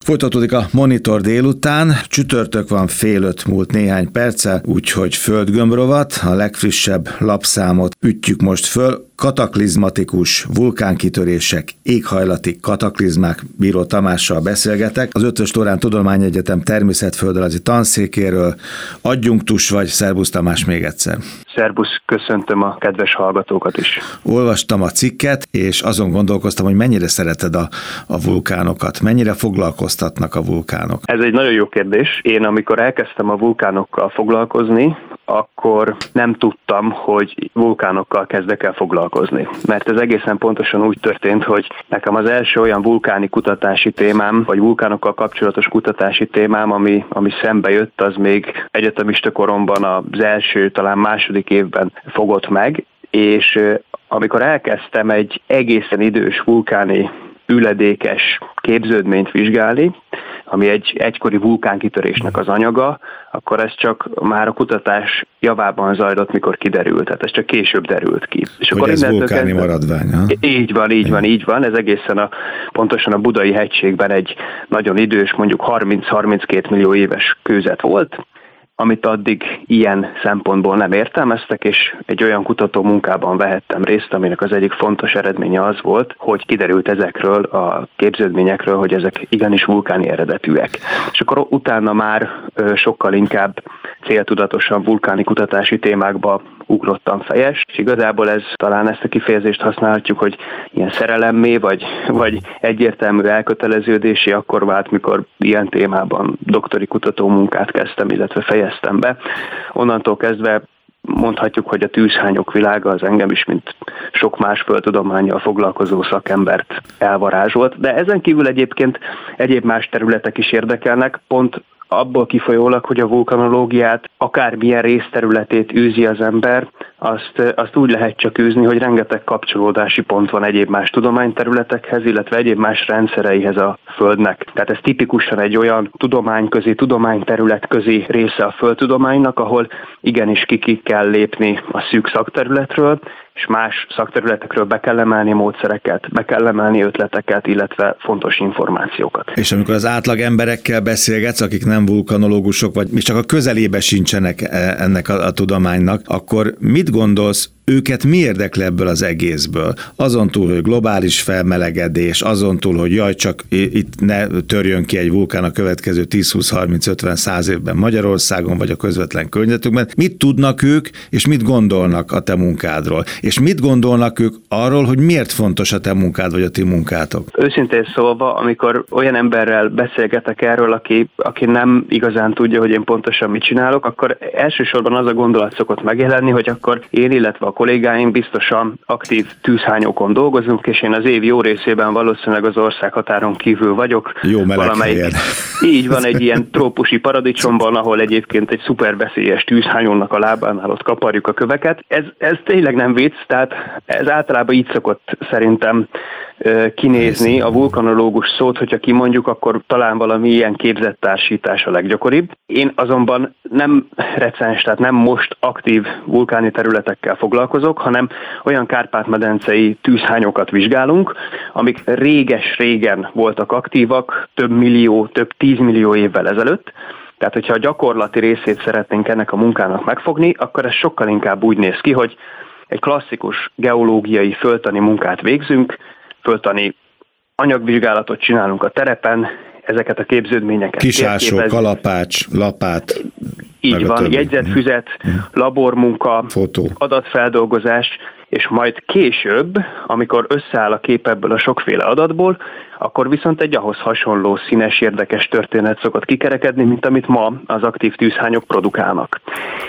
Folytatódik a Monitor délután, csütörtök van, 4:30 múlt néhány perccel, úgyhogy földgömbrovat, a legfrissebb lapszámot ütjük most föl. Kataklizmatikus vulkánkitörések, éghajlati kataklizmák, Bíró Tamással beszélgetek. Az Eötvös Loránd Tudományegyetem természetföldrajzi tanszékéről. Adjunktus vagy, szerbusz Tamás még egyszer. Szerbusz, köszöntöm a kedves hallgatókat is. Olvastam a cikket, és azon gondolkoztam, hogy mennyire szereted a vulkánokat, mennyire foglalkoztatnak a vulkánok. Ez egy nagyon jó kérdés. Én amikor elkezdtem a vulkánokkal foglalkozni, akkor nem tudtam, hogy vulkánokkal kezdek el foglalkozni. Mert ez egészen pontosan úgy történt, hogy nekem az első olyan vulkáni kutatási témám, vagy vulkánokkal kapcsolatos kutatási témám, ami szembe jött, az még egyetemista koromban az első, talán második évben fogott meg, és amikor elkezdtem egy egészen idős vulkáni üledékes képződményt vizsgálni, ami egy egykori vulkánkitörésnek az anyaga, akkor ez csak már a kutatás javában zajlott, mikor kiderült. Tehát ez csak később derült ki. És hogy akkor ez vulkáni maradvány, ha? Így van. Ez egészen pontosan a Budai hegységben egy nagyon idős, mondjuk 30-32 millió éves kőzet volt, amit addig ilyen szempontból nem értelmeztek, és egy olyan kutató munkában vehettem részt, aminek az egyik fontos eredménye az volt, hogy kiderült ezekről a képződményekről, hogy ezek igenis vulkáni eredetűek. És akkor utána már sokkal inkább céltudatosan vulkáni kutatási témákba ugrottam fejes, és igazából talán ezt a kifejezést használhatjuk, hogy ilyen szerelemmé, vagy egyértelmű elköteleződési akkor vált, mikor ilyen témában doktori kutató munkát kezdtem, illetve fejeztem be. Onnantól kezdve mondhatjuk, hogy a tűzhányok világa az engem is, mint sok más földtudománnyal foglalkozó szakembert elvarázsolt, de ezen kívül egyébként egyéb más területek is érdekelnek, pont abból kifolyólag, hogy a vulkanológiát akármilyen részterületét űzi az ember, azt úgy lehet csak űzni, hogy rengeteg kapcsolódási pont van egyéb más tudományterületekhez, illetve egyéb más rendszereihez a Földnek. Tehát ez tipikusan egy olyan tudományterületközi része a földtudománynak, ahol igenis ki kell lépni a szűk szakterületről, és más szakterületekről be kell emelni módszereket, be kell emelni ötleteket, illetve fontos információkat. És amikor az átlag emberekkel beszélgetsz, akik nem vulkanológusok, vagy még csak a közelébe sincsenek ennek a tudománynak, akkor mit gondolsz, őket mi érdekli ebből az egészből? Azon túl, hogy globális felmelegedés, azon túl, hogy jaj, csak itt ne törjön ki egy vulkán a következő 10-20-30-50-100 évben Magyarországon, vagy a közvetlen környezetükben. Mit tudnak ők, és mit gondolnak a te munkádról? És mit gondolnak ők arról, hogy miért fontos a te munkád, vagy a ti munkátok? Őszintén szólva, amikor olyan emberrel beszélgetek erről, aki nem igazán tudja, hogy én pontosan mit csinálok, akkor elsősorban az a gondolat szokott megjelenni, hogy akkor én, illetve a kollégáim biztosan aktív tűzhányókon dolgozunk, és én az év jó részében valószínűleg az országhatáron kívül vagyok. Jó meleg helyen. Így van, egy ilyen trópusi paradicsomban, ahol egyébként egy szuperveszélyes tűzhányónak a lábánál ott kaparjuk a köveket. Ez tényleg nem vicc, tehát ez általában így szokott szerintem kinézni a vulkanológus szót, hogyha kimondjuk, akkor talán valami ilyen képzett társítás a leggyakoribb. Én azonban nem recens, tehát nem most aktív vulkáni területekkel foglalkozok, hanem olyan Kárpát-medencei tűzhányokat vizsgálunk, amik régen voltak aktívak, több 10 millió évvel ezelőtt. Tehát, hogyha a gyakorlati részét szeretnénk ennek a munkának megfogni, akkor ez sokkal inkább úgy néz ki, hogy egy klasszikus geológiai földtani munkát végzünk, földtani anyagvizsgálatot csinálunk a terepen, ezeket a képződményeket kisásó, kalapács, lapát. Így van, jegyzetfüzet, labormunka, fotó, adatfeldolgozás, és majd később, amikor összeáll a kép ebből a sokféle adatból, akkor viszont egy ahhoz hasonló színes, érdekes történet szokott kikerekedni, mint amit ma az aktív tűzhányok produkálnak.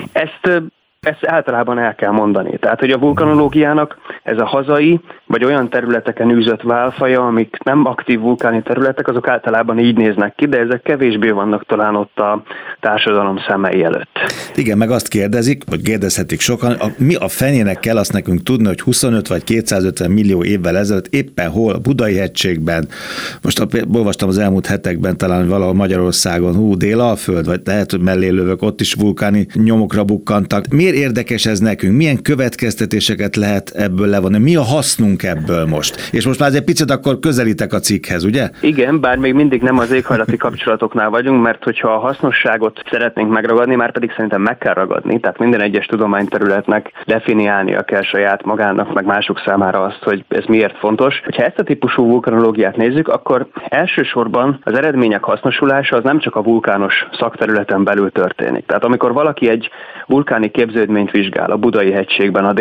Ezt általában el kell mondani. Tehát, hogy a vulkanológiának ez a hazai, vagy olyan területeken űzött válfaja, amik nem aktív vulkáni területek, azok általában így néznek ki, de ezek kevésbé vannak talán ott a társadalom szemei előtt. Igen, meg azt kérdezik, vagy kérdezhetik sokan, mi a fenének kell azt nekünk tudni, hogy 25 vagy 250 millió évvel ezelőtt éppen hol, a Budai hegységben, most olvastam az elmúlt hetekben talán valahol Magyarországon, Dél-Alföld, vagy lehet, hogy mellé lövök, ott is vulkáni nyomokra bukkantak. Miért érdekes ez nekünk? Milyen következtetéseket lehet ebből levonni? Mi a hasznunk ebből most? És most már egy picit akkor közelítek a cikkhez, ugye? Igen, bár még mindig nem az éghajlati kapcsolatoknál vagyunk, mert hogyha a hasznosságot szeretnénk megragadni, már pedig szerintem meg kell ragadni, tehát minden egyes tudományterületnek definiálnia kell saját magának, meg mások számára azt, hogy ez miért fontos. Ha ezt a típusú vulkanológiát nézzük, akkor elsősorban az eredmények hasznosulása az nem csak a vulkános szakterületen belül történik. Tehát amikor valaki egy vulkáni képződményt vizsgál a Budai hegységben, a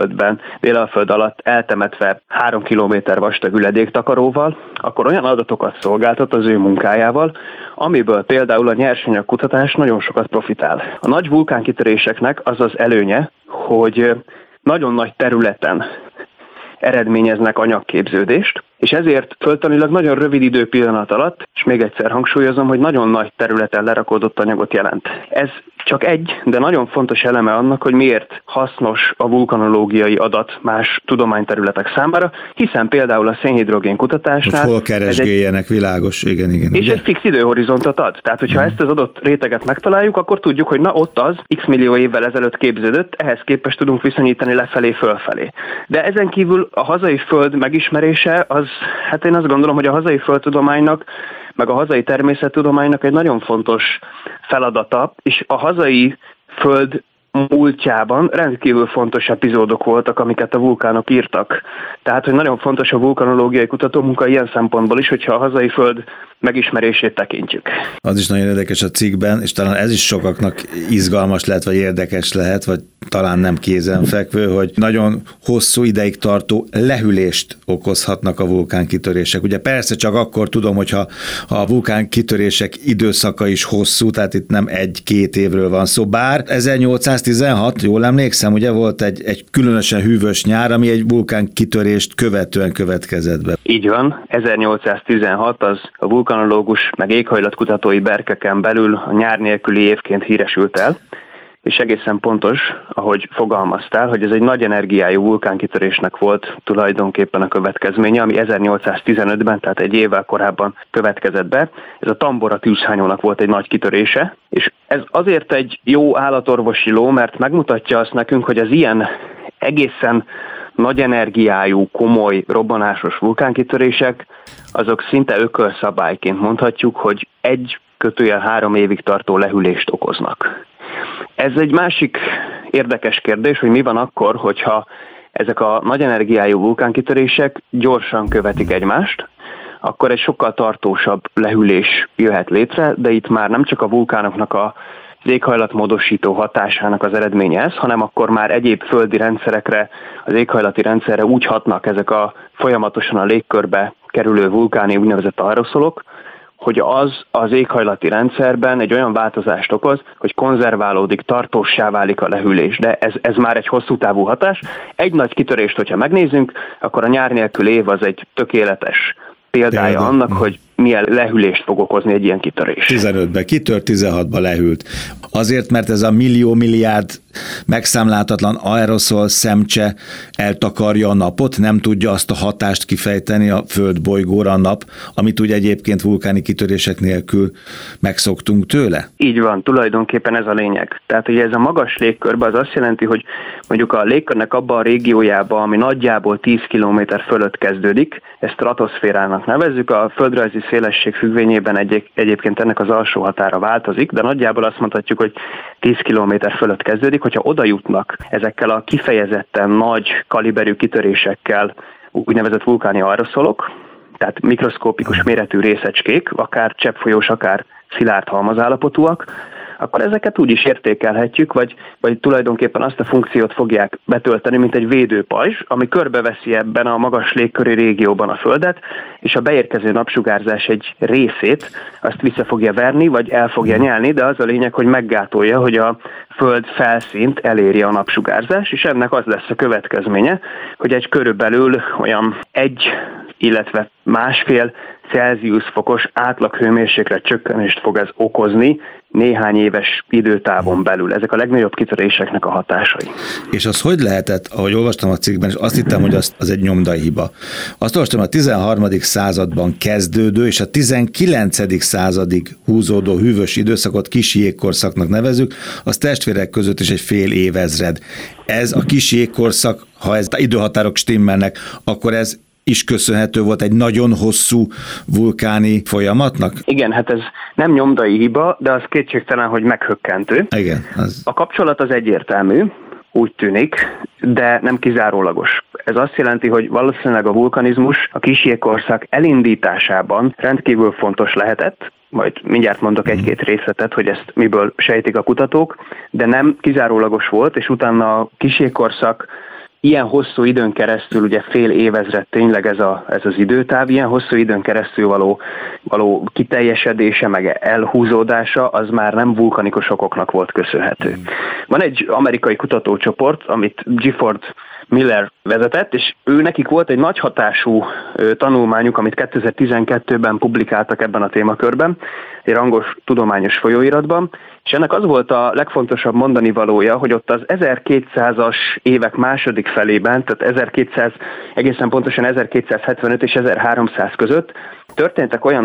Délalföld alatt eltemetve 3 kilométer vastag üledéktakaróval, akkor olyan adatokat szolgáltat az ő munkájával, amiből például a nyersanyagkutatás nagyon sokat profitál. A nagy vulkánkitöréseknek az az előnye, hogy nagyon nagy területen eredményeznek anyagképződést, és ezért földtanilag nagyon rövid időpillanat alatt, és még egyszer hangsúlyozom, hogy nagyon nagy területen lerakódott anyagot jelent. Ez csak egy, de nagyon fontos eleme annak, hogy miért hasznos a vulkanológiai adat más tudományterületek számára, hiszen például a szénhidrogén kutatásnál... Hol keresgéljenek, világos, igen. És egy fix időhorizontot ad. Tehát, hogyha ezt az adott réteget megtaláljuk, akkor tudjuk, hogy na ott az x millió évvel ezelőtt képződött, ehhez képest tudunk viszonyítani lefelé, fölfelé. De ezen kívül a hazai föld megismerése, hát én azt gondolom, hogy a hazai földtudománynak, meg a hazai természettudománynak egy nagyon fontos feladata, és a hazai föld múltjában rendkívül fontos epizódok voltak, amiket a vulkánok írtak. Tehát, hogy nagyon fontos a vulkanológiai kutatómunka ilyen szempontból is, hogyha a hazai föld megismerését tekintjük. Az is nagyon érdekes a cikkben, és talán ez is sokaknak izgalmas lehet, vagy érdekes lehet, vagy talán nem kézenfekvő, hogy nagyon hosszú ideig tartó lehűlést okozhatnak a vulkánkitörések. Ugye persze csak akkor tudom, hogyha a vulkánkitörések időszaka is hosszú, tehát itt nem 1-2 évről van szó, bár 1816, jól emlékszem, ugye volt egy különösen hűvös nyár, ami egy vulkánkitörést követően következett be. Így van, 1816 az a vulkanológus meg éghajlatkutatói berkeken belül a nyár nélküli évként híresült el, és egészen pontos, ahogy fogalmaztál, hogy ez egy nagy energiájú vulkánkitörésnek volt tulajdonképpen a következménye, ami 1815-ben, tehát egy évvel korábban következett be. Ez a Tambora tűzhányónak volt egy nagy kitörése, és ez azért egy jó állatorvosi ló, mert megmutatja azt nekünk, hogy az ilyen egészen nagy energiájú, komoly, robbanásos vulkánkitörések, azok szinte ökölszabályként mondhatjuk, hogy 1-3 évig tartó lehűlést okoznak. Ez egy másik érdekes kérdés, hogy mi van akkor, hogyha ezek a nagy energiájú vulkánkitörések gyorsan követik egymást, akkor egy sokkal tartósabb lehűlés jöhet létre, de itt már nem csak a vulkánoknak az éghajlatmódosító hatásának az eredménye ez, hanem akkor már egyéb földi rendszerekre, az éghajlati rendszerre úgy hatnak ezek a folyamatosan a légkörbe kerülő vulkáni úgynevezett aeroszolok, hogy az éghajlati rendszerben egy olyan változást okoz, hogy konzerválódik, tartóssá válik a lehűlés. De ez már egy hosszú távú hatás. Egy nagy kitörést, hogyha megnézzünk, akkor a nyár nélkül év az egy tökéletes példája annak, hogy milyen lehűlést fog okozni egy ilyen kitörés. 15-ben kitört, 16-ban lehűlt. Azért, mert ez a millió-milliárd megszámláltatlan aeroszol szemcse eltakarja a napot, nem tudja azt a hatást kifejteni a földbolygóra a nap, amit ugye egyébként vulkáni kitörések nélkül megszoktunk tőle? Így van, tulajdonképpen ez a lényeg. Tehát ugye ez a magas légkörben az azt jelenti, hogy mondjuk a légkörnek abban a régiójában, ami nagyjából 10 km fölött kezdődik, ezt stratoszférának nevezzük, a földrajzi szélesség függvényében egyébként ennek az alsó határa változik, de nagyjából azt mondhatjuk, hogy 10 km fölött kezdődik, hogyha oda jutnak ezekkel a kifejezetten nagy kaliberű kitörésekkel úgynevezett vulkáni aeroszolok, tehát mikroszkópikus méretű részecskék, akár cseppfolyós, akár szilárd halmazállapotúak, akkor ezeket úgy is értékelhetjük, vagy tulajdonképpen azt a funkciót fogják betölteni, mint egy védőpajzs, ami körbeveszi ebben a magas légköri régióban a Földet, és a beérkező napsugárzás egy részét azt vissza fogja verni, vagy el fogja nyelni, de az a lényeg, hogy meggátolja, hogy a Föld felszínt elérje a napsugárzás, és ennek az lesz a következménye, hogy egy körülbelül olyan 1 illetve 1,5 Celsius fokos átlaghőmérséklet csökkenést fog ez okozni néhány éves időtávon belül. Ezek a legnagyobb kitöréseknek a hatásai. És az hogy lehetett, ahogy olvastam a cikkben, és azt hittem, hogy az egy nyomdai hiba. Azt olvastam, a 13. században kezdődő és a 19. századig húzódó hűvös időszakot kis jégkorszaknak nevezzük, az testvérek között is egy fél évezred. Ez a kis jégkorszak, ha ez időhatárok stimmelnek, akkor ez is köszönhető volt egy nagyon hosszú vulkáni folyamatnak? Igen, hát ez nem nyomdai hiba, de az kétségtelen, hogy meghökkentő. Igen. A kapcsolat az egyértelmű, úgy tűnik, de nem kizárólagos. Ez azt jelenti, hogy valószínűleg a vulkanizmus a kis jégkorszak elindításában rendkívül fontos lehetett, majd mindjárt mondok egy-két részletet, hogy ezt miből sejtik a kutatók, de nem kizárólagos volt, és utána a kis jégkorszak ilyen hosszú időn keresztül, ugye fél évezred tényleg ez az időtáv, ilyen hosszú időn keresztül való kiteljesedése, meg elhúzódása, az már nem vulkanikus okoknak volt köszönhető. Van egy amerikai kutatócsoport, amit Gifford Miller vezetett, és nekik volt egy nagy hatású tanulmányuk, amit 2012-ben publikáltak ebben a témakörben, egy rangos tudományos folyóiratban, és ennek az volt a legfontosabb mondani valója, hogy ott az 1200-as évek második felében, tehát egészen pontosan 1275 és 1300 között történtek olyan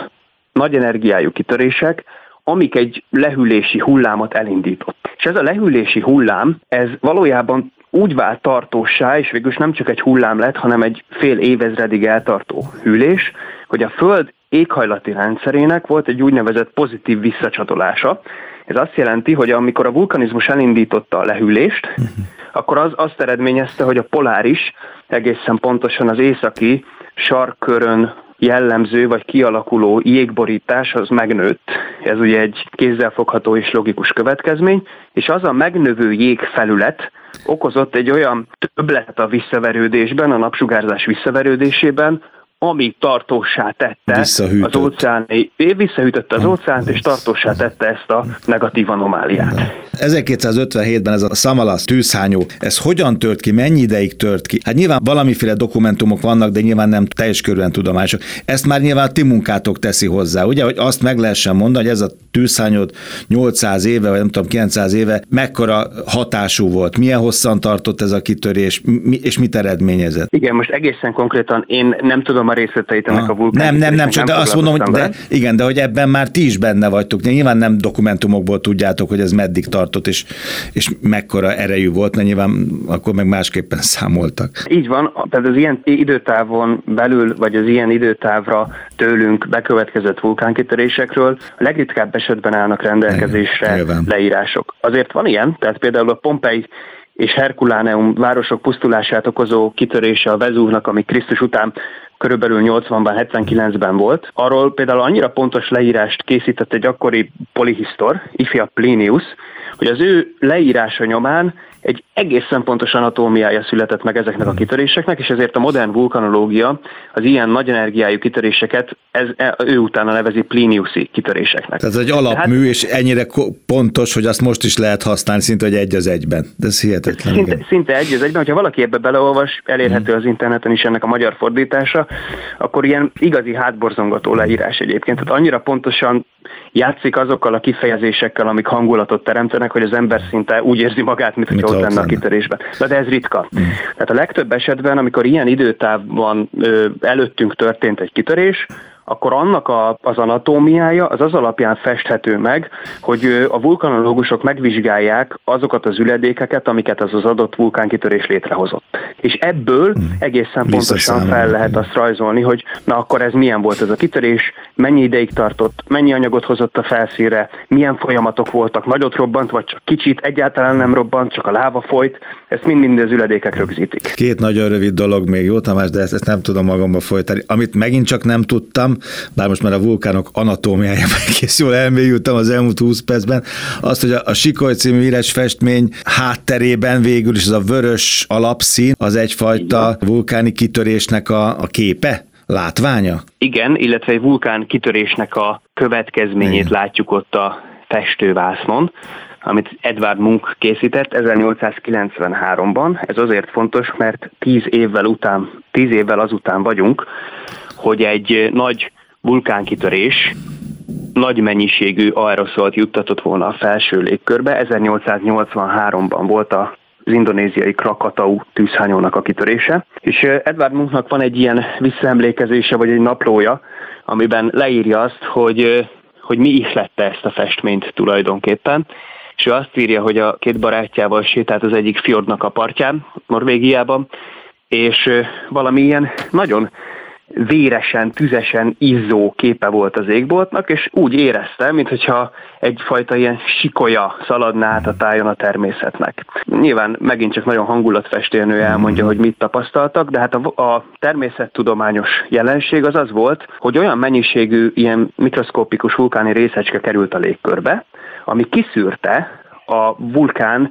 nagy energiájú kitörések, amik egy lehűlési hullámot elindított. És ez a lehűlési hullám, ez valójában úgy vált tartóssá, és végülis nem csak egy hullám lett, hanem egy fél évezredig eltartó hűlés, hogy a Föld éghajlati rendszerének volt egy úgynevezett pozitív visszacsatolása. Ez azt jelenti, hogy amikor a vulkanizmus elindította a lehűlést, akkor az azt eredményezte, hogy a poláris, egészen pontosan az északi sarkkörön jellemző vagy kialakuló jégborítás az megnőtt. Ez ugye egy kézzelfogható és logikus következmény, és az a megnövő jégfelület okozott egy olyan többlet a visszaverődésben, a napsugárzás visszaverődésében, ami tartóssá tette az óceáni, visszahűtötte az óceánt, és tartóssá tette ezt a negatív anomáliát. 1257-ben ez a Samalas tűzhányó, ez hogyan tört ki, mennyi ideig tört ki? Hát nyilván valamiféle dokumentumok vannak, de nyilván nem teljes körülön tudományosok. Ezt már nyilván a ti munkátok teszi hozzá, ugye, hogy azt meg lehessen mondani, hogy ez a tűzhányó 800 éve, vagy nem tudom, 900 éve, mekkora hatású volt, milyen hosszan tartott ez a kitörés, és mit eredményezett? Igen, most egészen konkrétan én nem tudom a részleteit ennek a vulkán. Nem, csak de azt mondom, hogy de hogy ebben már ti is benne vagytok. Nyilván nem dokumentumokból tudjátok, hogy ez meddig tartott, és mekkora erejű volt, mert nyilván akkor meg másképpen számoltak. Így van, tehát az ilyen időtávon belül, vagy az ilyen időtávra tőlünk bekövetkezett vulkánkitörésekről a legritkább esetben állnak rendelkezésre leírások. Azért van ilyen, tehát például a Pompei és Herculaneum városok pusztulását okozó kitörése a Vezúvnak, ami Krisztus után körülbelül 80-ban, 79-ben volt. Arról például annyira pontos leírást készített egy akkori polihisztor, ifjabb Plinius, hogy az ő leírása nyomán egy egészen pontos anatómiája született meg ezeknek a kitöréseknek, és ezért a modern vulkanológia az ilyen nagy energiájú kitöréseket ő utána nevezi Pliniusi kitöréseknek. Ez egy alapmű, és ennyire pontos, hogy azt most is lehet használni, szinte hogy egy az egyben. De ez hihetetlen. Szinte egy az egyben, hogyha valaki ebbe beleolvas, elérhető az interneten is ennek a magyar fordítása, akkor ilyen igazi hátborzongató leírás egyébként. Tehát annyira pontosan játszik azokkal a kifejezésekkel, amik hangulatot teremtenek, hogy az ember szinte úgy érzi magát, mintha ott lenne a kitörésben. De ez ritka. Tehát a legtöbb esetben, amikor ilyen időtávban előttünk történt egy kitörés, akkor annak az anatómiája az alapján festhető meg, hogy a vulkanológusok megvizsgálják azokat az üledékeket, amiket az adott vulkánkitörés létrehozott. És ebből egészen pontosan fel lehet azt rajzolni, hogy na akkor ez milyen volt ez a kitörés, mennyi ideig tartott, mennyi anyagot hozott a felszínre, milyen folyamatok voltak, nagyot robbant, vagy csak kicsit, egyáltalán nem robbant, csak a láva folyt, ezt mind az üledékek rögzítik. Két nagyon rövid dolog még, jó Tamás, de ezt nem tudom magamba folytani. Amit megint csak nem tudtam, bár most már a vulkánok anatómiájában egész jól elmélyültem az elmúlt 20 percben, azt, hogy a Sikoly című híres festmény hátterében végül is az a vörös alapszín, az egyfajta vulkáni kitörésnek a képe, látványa? Igen, illetve egy vulkán kitörésnek a következményét látjuk ott a festővásznon, amit Edvard Munch készített 1893-ban. Ez azért fontos, mert 10 évvel azután vagyunk, hogy egy nagy vulkánkitörés nagy mennyiségű aeroszolt juttatott volna a felső légkörbe. 1883-ban volt az indonéziai Krakatau tűzhányónak a kitörése, és Edvard Munchnak van egy ilyen visszaemlékezése, vagy egy naplója, amiben leírja azt, hogy mi ihlette ezt a festményt tulajdonképpen, és ő azt írja, hogy a két barátjával sétált az egyik fjordnak a partján, Norvégiában, és valami ilyen nagyon véresen, tüzesen izzó képe volt az égboltnak, és úgy éreztem, mintha egyfajta ilyen sikolya szaladná át a tájon a természetnek. Nyilván megint csak nagyon hangulatfestőnő elmondja, hogy mit tapasztaltak, de hát a természettudományos jelenség az volt, hogy olyan mennyiségű ilyen mikroszkopikus vulkáni részecske került a légkörbe, ami kiszűrte a vulkán,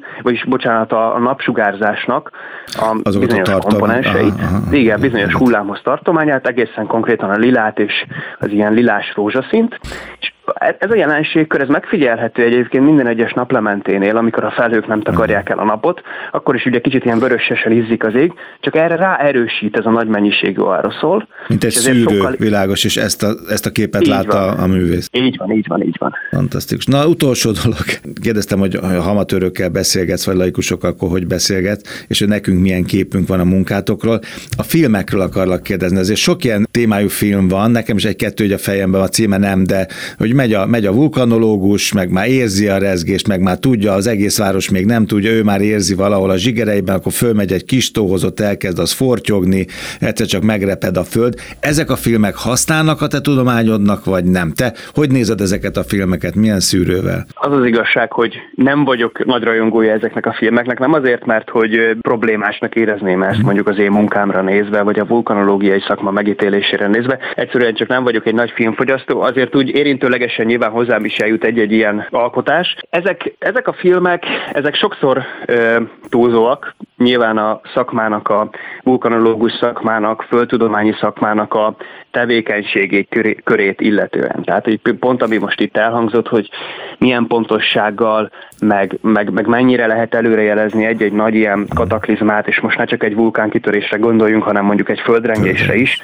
a napsugárzásnak a bizonyos komponenseit, igen, bizonyos hullámhoz tartományát, egészen konkrétan a lilát és az ilyen lilás rózsaszínt. És ez a jelenségkör, ez megfigyelhető egyébként minden egyes naplementénél, amikor a felhők nem takarják el a napot, akkor is ugye kicsit ilyen vörösesen izzik az ég, csak erre ráerősít ez a nagy mennyiségű aeroszol. Mint egy szűrő, világos, és ezt a képet látta a művész. Így van. Fantasztikus. Na, utolsó dolog. Kérdeztem, hogy ha amatőrökkel beszélgetsz, vagy laikusokkal, akkor hogy beszélgetsz, és hogy nekünk milyen képünk van a munkátokról. A filmekről akarlak kérdezni. Azért sok ilyen témájú film van, nekem is egy-kettő, hogy a fejemben a címe nem, de hogy megy a vulkanológus, meg már érzi a rezgést, meg már tudja, az egész város még nem tudja, ő már érzi valahol a zsigereiben, akkor fölmegy egy kis tóhoz, ott elkezd az fortyogni, egyszer csak megreped a föld. Ezek a filmek használnak a te tudományodnak, vagy nem? Te hogy nézed ezeket a filmeket? Milyen szűrővel? Az az igazság, hogy nem vagyok nagy rajongója ezeknek a filmeknek, nem azért, mert hogy problémásnak érezném ezt mondjuk az én munkámra nézve, vagy a vulkanológiai szakma megítélésére nézve. Egyszerűen csak nem vagyok egy nagy filmfogyasztó, azért úgy érintőlegesen nyilván hozzám is eljut egy-egy ilyen alkotás. Ezek a filmek, ezek sokszor túlzóak, nyilván a szakmának, a vulkanológus szakmának, földtudományi szakmának a tevékenységét körét illetően. Tehát pont ami most itt elhangzott, hogy milyen pontossággal, meg mennyire lehet előrejelezni egy-egy nagy ilyen kataklizmát, és most ne csak egy vulkánkitörésre gondoljunk, hanem mondjuk egy földrengésre is.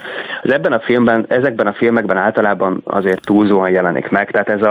Ezekben a filmekben általában azért túlzóan jelenik meg. Tehát ez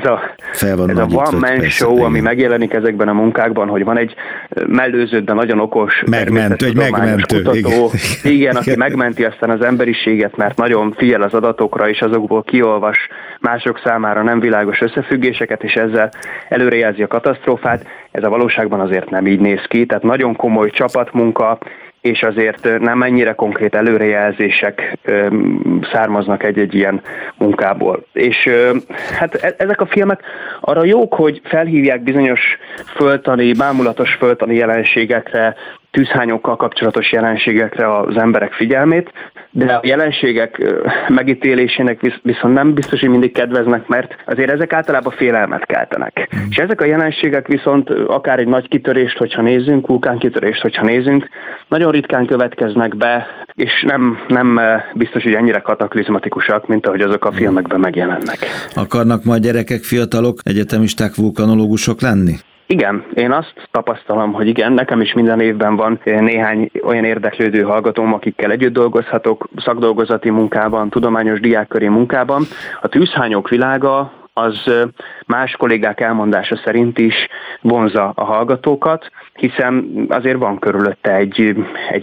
a one-man show, ami megjelenik ezekben a munkákban, hogy van egy mellőződben nagyon okos megmentő kutató, igen, aki megmenti aztán az emberiséget, mert nagyon figyel az adatokra, és azokból kiolvas mások számára nem világos összefüggéseket, és ezzel előrejelzi a katasztrófát. Ez a valóságban azért nem így néz ki, tehát nagyon komoly csapatmunka, és azért nem ennyire konkrét előrejelzések származnak egy-egy ilyen munkából. És hát ezek a filmek arra jók, hogy felhívják bizonyos bámulatos földtani jelenségekre, tűzhányokkal kapcsolatos jelenségekre az emberek figyelmét, de a jelenségek megítélésének viszont nem biztos, hogy mindig kedveznek, mert azért ezek általában félelmet keltenek. És ezek a jelenségek viszont akár egy nagy kitörést, hogyha nézzünk, vulkánkitörést, hogyha nézzünk, nagyon ritkán következnek be, és nem biztos, hogy ennyire kataklizmatikusak, mint ahogy azok a filmekben megjelennek. Akarnak majd gyerekek, fiatalok, egyetemisták, vulkanológusok lenni? Igen, én azt tapasztalom, hogy igen, nekem is minden évben van néhány olyan érdeklődő hallgatóm, akikkel együtt dolgozhatok, szakdolgozati munkában, tudományos diákköri munkában. A tűzhányók világa az más kollégák elmondása szerint is vonzza a hallgatókat, hiszen azért van körülötte egy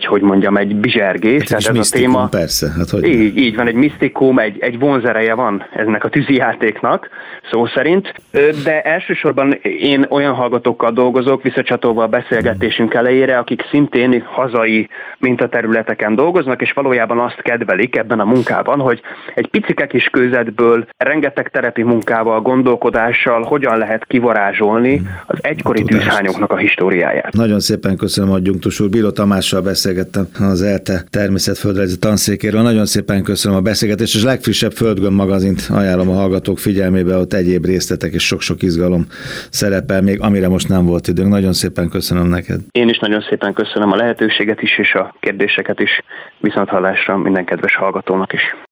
bizsergés. Tehát ez a téma, persze. Hát, hogy így van, egy misztikum, egy vonzereje van ennek a tűzijátéknak, szó szerint, de elsősorban én olyan hallgatókkal dolgozok, visszacsatolva a beszélgetésünk elejére, akik szintén hazai mintaterületeken dolgoznak, és valójában azt kedvelik ebben a munkában, hogy egy picike kis kőzetből, rengeteg terepi munkával, gondolkodással hogyan lehet kivarázsolni az egykori tűzhányoknak a históriáját. Nagyon szépen köszönöm, adjunktus úr. Bíró Tamással beszélgettem az ELTE természetföldrajzi tanszékéről. Nagyon szépen köszönöm a beszélgetést, és legfrissebb Földgömb magazint ajánlom a hallgatók figyelmébe, ott egyéb részletek és sok-sok izgalom szerepel még, amire most nem volt időnk. Nagyon szépen köszönöm neked. Én is nagyon szépen köszönöm a lehetőséget is, és a kérdéseket is. Viszonthallásra minden kedves hallgatónak is.